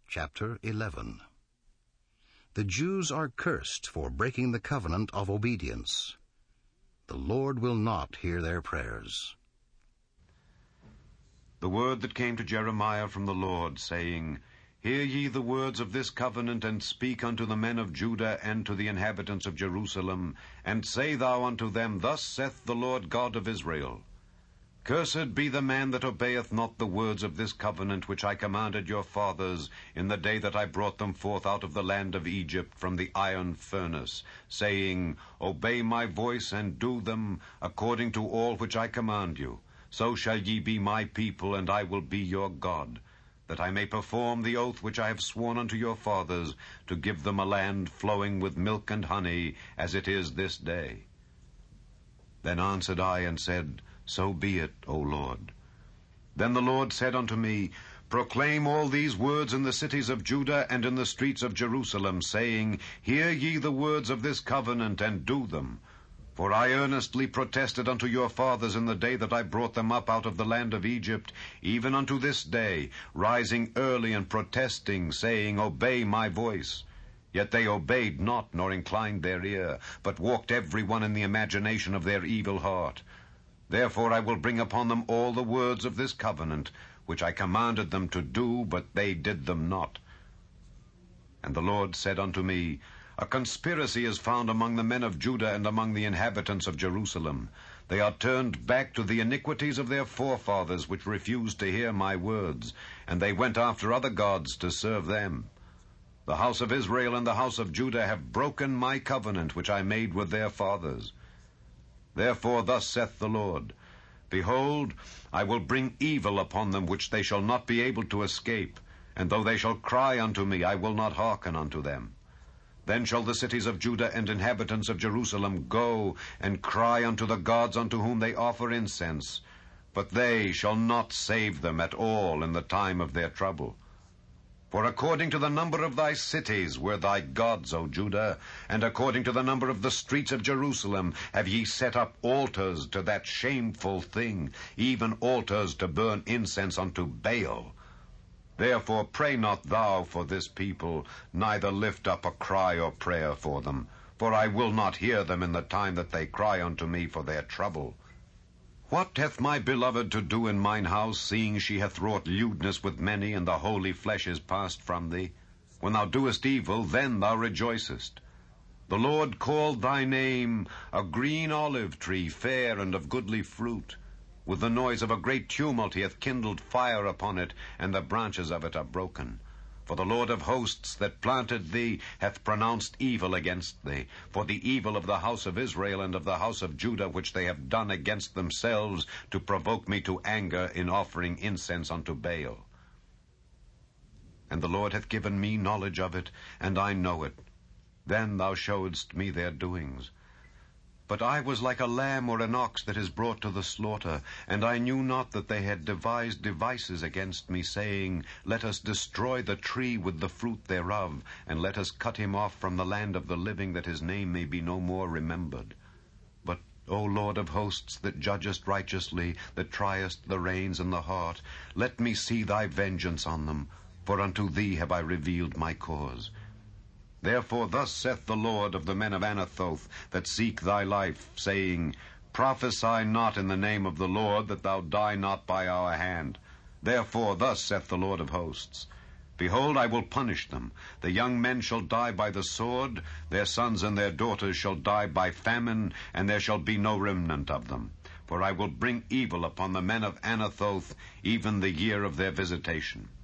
Chapter 11. The Jews are cursed for breaking the covenant of obedience. The Lord will not hear their prayers. The word that came to Jeremiah from the Lord, saying, Hear ye the words of this covenant, and speak unto the men of Judah and to the inhabitants of Jerusalem, and say thou unto them, Thus saith the Lord God of Israel, Cursed be the man that obeyeth not the words of this covenant which I commanded your fathers in the day that I brought them forth out of the land of Egypt from the iron furnace, saying, Obey my voice and do them according to all which I command you. So shall ye be my people, and I will be your God, that I may perform the oath which I have sworn unto your fathers, to give them a land flowing with milk and honey, as it is this day. Then answered I and said, So be it, O Lord. Then the Lord said unto me, Proclaim all these words in the cities of Judah and in the streets of Jerusalem, saying, Hear ye the words of this covenant, and do them. For I earnestly protested unto your fathers in the day that I brought them up out of the land of Egypt, even unto this day, rising early and protesting, saying, Obey my voice. Yet they obeyed not, nor inclined their ear, but walked every one in the imagination of their evil heart. Therefore I will bring upon them all the words of this covenant, which I commanded them to do, but they did them not. And the Lord said unto me, A conspiracy is found among the men of Judah and among the inhabitants of Jerusalem. They are turned back to the iniquities of their forefathers, which refused to hear my words, and they went after other gods to serve them. The house of Israel and the house of Judah have broken my covenant which I made with their fathers. Therefore thus saith the Lord, Behold, I will bring evil upon them which they shall not be able to escape, and though they shall cry unto me, I will not hearken unto them. Then shall the cities of Judah and inhabitants of Jerusalem go and cry unto the gods unto whom they offer incense, but they shall not save them at all in the time of their trouble. For according to the number of thy cities were thy gods, O Judah, and according to the number of the streets of Jerusalem have ye set up altars to that shameful thing, even altars to burn incense unto Baal. Therefore pray not thou for this people, neither lift up a cry or prayer for them, for I will not hear them in the time that they cry unto me for their trouble. What hath my beloved to do in mine house, seeing she hath wrought lewdness with many, and the holy flesh is passed from thee? When thou doest evil, then thou rejoicest. The Lord called thy name a green olive tree, fair and of goodly fruit. With the noise of a great tumult he hath kindled fire upon it, and the branches of it are broken. For the Lord of hosts that planted thee hath pronounced evil against thee, for the evil of the house of Israel and of the house of Judah, which they have done against themselves, to provoke me to anger in offering incense unto Baal. And the Lord hath given me knowledge of it, and I know it. Then thou showedst me their doings. But I was like a lamb or an ox that is brought to the slaughter, and I knew not that they had devised devices against me, saying, Let us destroy the tree with the fruit thereof, and let us cut him off from the land of the living, that his name may be no more remembered. But, O Lord of hosts, that judgest righteously, that triest the reins and the heart, let me see thy vengeance on them, for unto thee have I revealed my cause. Therefore thus saith the Lord of the men of Anathoth, that seek thy life, saying, Prophesy not in the name of the Lord, that thou die not by our hand. Therefore thus saith the Lord of hosts, Behold, I will punish them. The young men shall die by the sword, their sons and their daughters shall die by famine, and there shall be no remnant of them. For I will bring evil upon the men of Anathoth, even the year of their visitation.